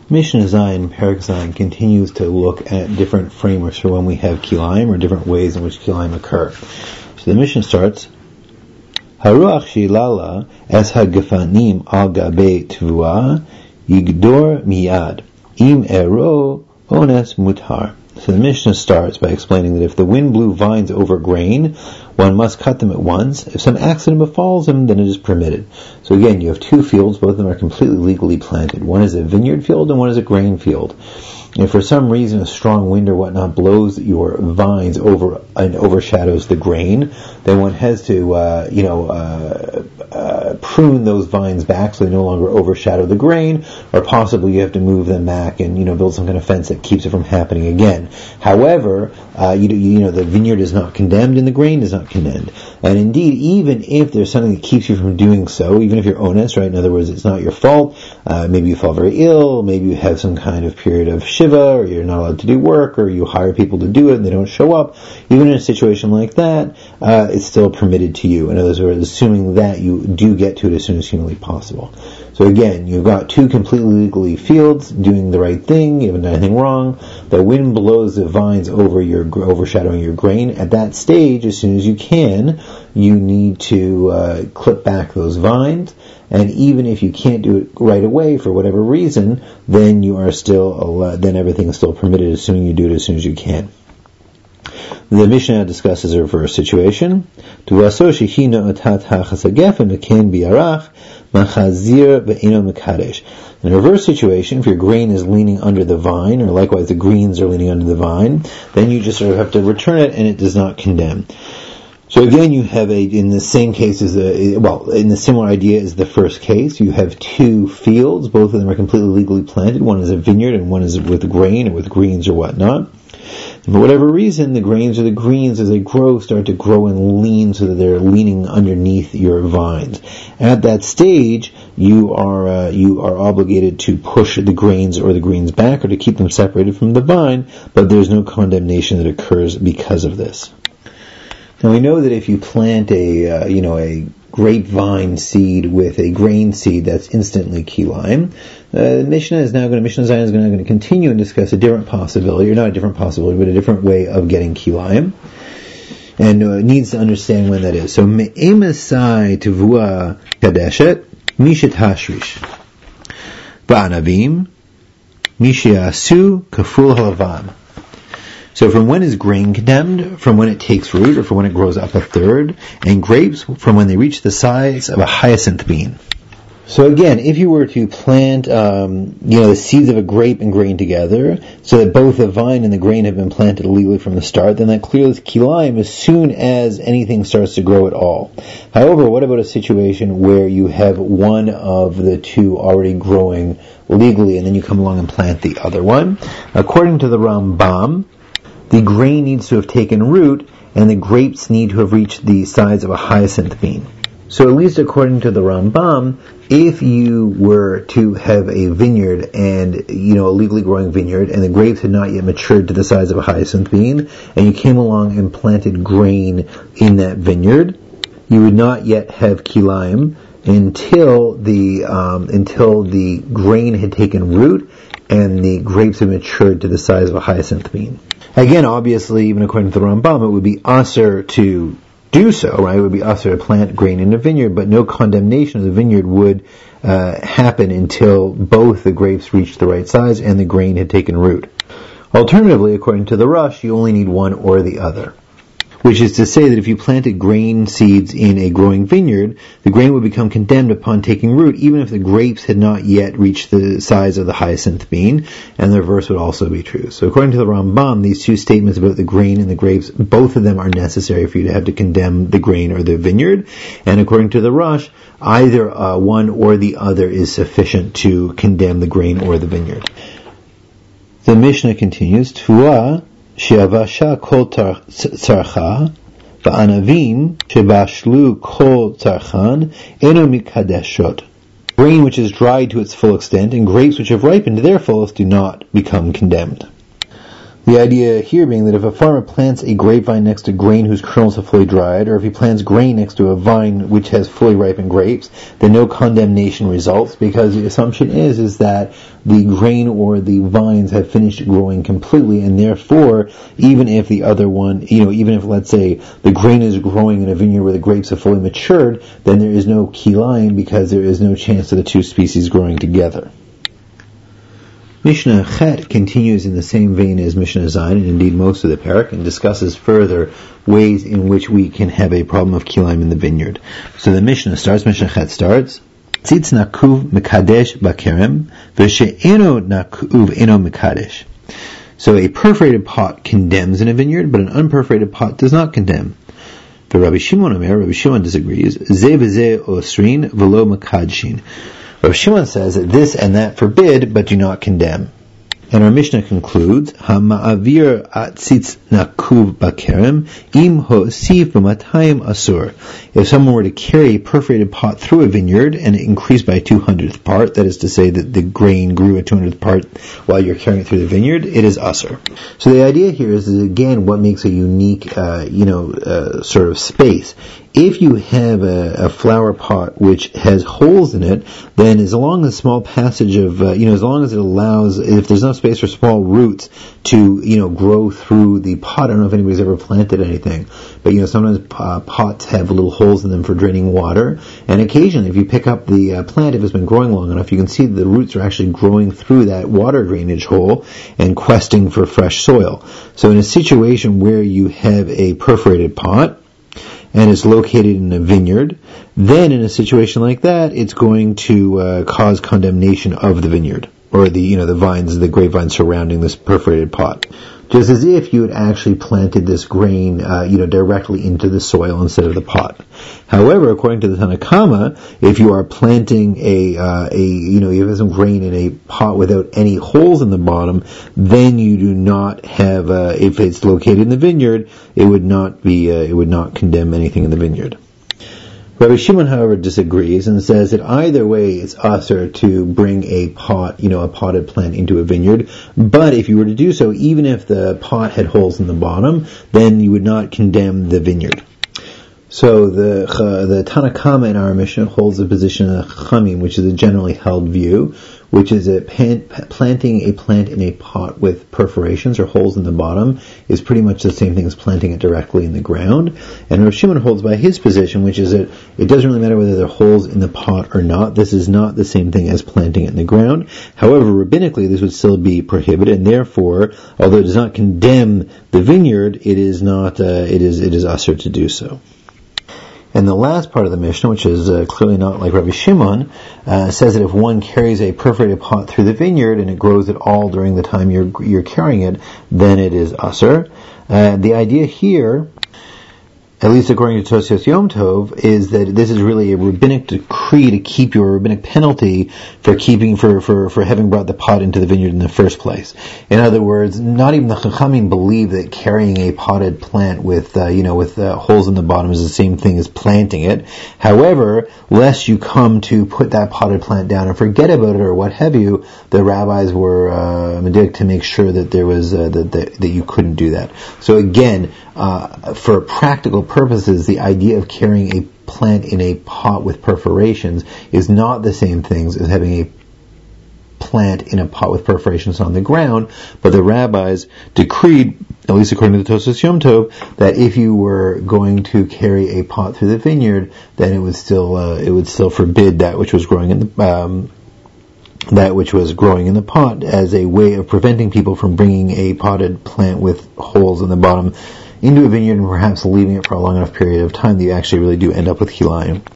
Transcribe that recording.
Mishnah Zayin, Perek Zayin, continues to look at different frameworks for when we have kilayim, or different ways in which kilayim occur. So the Mishnah starts, Haruach shilala es hagafanim al gabe tvua yigdor miyad im ero ones mutar. So the Mishnah starts by explaining that if the wind blew vines over grain, one must cut them at once. If some accident befalls them, then it is permitted. So again, you have two fields, both of them are completely legally planted. One is a vineyard field and one is a grain field. If for some reason a strong wind or whatnot blows your vines over and overshadows the grain, then one has to, prune those vines back so they no longer overshadow the grain, or possibly you have to move them back and, build some kind of fence that keeps it from happening again. However, the vineyard is not condemned and the grain is not condemned. And indeed, even if there's something that keeps you from doing so, even if you're honest, right? In other words, it's not your fault. Maybe you fall very ill. Maybe you have some kind of period of shiva, or you're not allowed to do work, or you hire people to do it and they don't show up. Even in a situation like that, it's still permitted to you. In other words, assuming that you do get to it as soon as humanly possible. So again, you've got two completely legally fields doing the right thing. You haven't done anything wrong. The wind blows the vines overshadowing your grain. At that stage, as soon as you can, you need to clip back those vines. And even if you can't do it right away for whatever reason, then you are still then everything is still permitted, assuming you do it as soon as you can. The Mishnah discusses a reverse situation. In a reverse situation, if your grain is leaning under the vine, or likewise the greens are leaning under the vine, then you just sort of have to return it, and it does not condemn. So again, you have in the same case in the similar idea as the first case, you have two fields. Both of them are completely legally planted. One is a vineyard, and one is with grain or with greens or whatnot. And for whatever reason, the grains or the greens, as they grow, start to grow and lean so that they're leaning underneath your vines. At that stage, you are obligated to push the grains or the greens back, or to keep them separated from the vine, but there's no condemnation that occurs because of this. Now we know that if you plant a grapevine seed with a grain seed, that's instantly kilayim. Mishnah Zayin is going to continue and discuss a different possibility, or not a different possibility, but a different way of getting kilayim, and needs to understand when that is. So me'emasai tevua kadeshet mishet hashrish va'anavim mishiasu kaful halavan. So from when is grain condemned? From when it takes root, or from when it grows up a third, and grapes from when they reach the size of a hyacinth bean. So again, if you were to plant, the seeds of a grape and grain together, so that both the vine and the grain have been planted legally from the start, then that clears kilayim as soon as anything starts to grow at all. However, what about a situation where you have one of the two already growing legally, and then you come along and plant the other one? According to the Rambam, the grain needs to have taken root, and the grapes need to have reached the size of a hyacinth bean. So at least according to the Rambam, if you were to have a vineyard and, a legally growing vineyard, and the grapes had not yet matured to the size of a hyacinth bean, and you came along and planted grain in that vineyard, you would not yet have kilayim until the grain had taken root and the grapes had matured to the size of a hyacinth bean. Again, obviously, even according to the Rambam, it would be asur to do so, right? It would be asur to plant grain in a vineyard, but no condemnation of the vineyard would happen until both the grapes reached the right size and the grain had taken root. Alternatively, according to the Rush, you only need one or the other. Which is to say that if you planted grain seeds in a growing vineyard, the grain would become condemned upon taking root, even if the grapes had not yet reached the size of the hyacinth bean, and the reverse would also be true. So according to the Rambam, these two statements about the grain and the grapes, both of them are necessary for you to have to condemn the grain or the vineyard, and according to the Rush, either one or the other is sufficient to condemn the grain or the vineyard. The Mishnah continues, Tfuah She'avasha kol tzarcha, va'anavim shebashlu kol tzarchan, eno mikadeshot. Grain which is dried to its full extent, and grapes which have ripened to their fullest do not become condemned. The idea here being that if a farmer plants a grapevine next to grain whose kernels have fully dried, or if he plants grain next to a vine which has fully ripened grapes, then no condemnation results, because the assumption is that the grain or the vines have finished growing completely, and therefore, even if the other one, even if, let's say, the grain is growing in a vineyard where the grapes have fully matured, then there is no kilayim, because there is no chance of the two species growing together. Mishnah Chet continues in the same vein as Mishnah Zayin, and indeed most of the parak, and discusses further ways in which we can have a problem of kilayim in the vineyard. So the Mishnah Chet starts, Tzitz nakuv mekadesh bakerem, v'she'eno nakuv eno mekadesh. So a perforated pot condemns in a vineyard, but an unperforated pot does not condemn. For Rabbi Shimon disagrees, Zeh v'zeh osrin v'lo mekadshin. Rav Shimon says that this and that forbid, but do not condemn. And our Mishnah concludes, Ha'ma'avir atzitz nakuv bakerem, im ho'sif b'matayim asur. If someone were to carry a perforated pot through a vineyard and it increased by a 200th part, that is to say that the grain grew a 200th part while you're carrying it through the vineyard, it is asur. So the idea here is again what makes a unique, sort of space. If you have a flower pot which has holes in it, then as long as a small passage of, as long as it allows, if there's enough space for small roots to, grow through the pot. I don't know if anybody's ever planted anything, but sometimes pots have little holes in them for draining water, and occasionally if you pick up the plant, if it's been growing long enough, you can see that the roots are actually growing through that water drainage hole and questing for fresh soil. So in a situation where you have a perforated pot, and it's located in a vineyard, then in a situation like that, it's going to cause condemnation of the vineyard, or the vines, the grapevines surrounding this perforated pot. Just as if you had actually planted this grain, directly into the soil instead of the pot. However, according to the Tanna Kama, if you are planting you have some grain in a pot without any holes in the bottom, then you do not have, if it's located in the vineyard, it would not condemn anything in the vineyard. Rabbi Shimon, however, disagrees and says that either way it's asur to bring a pot, a potted plant into a vineyard, but if you were to do so, even if the pot had holes in the bottom, then you would not condemn the vineyard. So the Tanna Kama in our Mishnah holds the position of Chachamim, which is a generally held view, which is that planting a plant in a pot with perforations or holes in the bottom is pretty much the same thing as planting it directly in the ground. And Rav Shimon holds by his position, which is that it doesn't really matter whether there are holes in the pot or not. This is not the same thing as planting it in the ground. However, rabbinically, this would still be prohibited, and therefore, although it does not condemn the vineyard, it is not. It is asur to do so. And the last part of the Mishnah, which is clearly not like Rabbi Shimon, says that if one carries a perforated pot through the vineyard and it grows at all during the time you're carrying it, then it is asur. The idea here, at least according to Tosfos Yom Tov, is that this is really a rabbinic decree to keep your rabbinic penalty for having brought the pot into the vineyard in the first place. In other words, not even the Chachamim believe that carrying a potted plant with holes in the bottom is the same thing as planting it. However, lest you come to put that potted plant down and forget about it or what have you, the rabbis were medictic to make sure that there was that you couldn't do that. So again, for practical purposes, the idea of carrying a plant in a pot with perforations is not the same things as having a plant in a pot with perforations on the ground, but the rabbis decreed, at least according to the Tosfos Yom Tov, that if you were going to carry a pot through the vineyard, then it would still forbid that which was growing in the pot as a way of preventing people from bringing a potted plant with holes in the bottom into a vineyard and perhaps leaving it for a long enough period of time that you actually really do end up with kilayim.